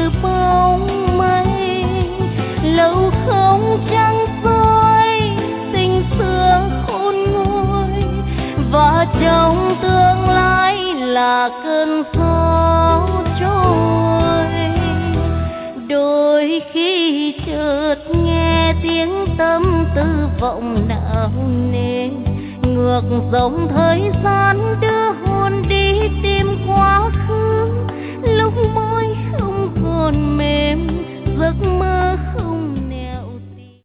như bóng mây, lâu không trăng soi tình xưa khôn nguôi, và trong tương lai là cơn gió trôi. Đôi khi chợt nghe tiếng tâm tư vọng não nề, ngược dòng thời gian đưa hồn đi tìm qua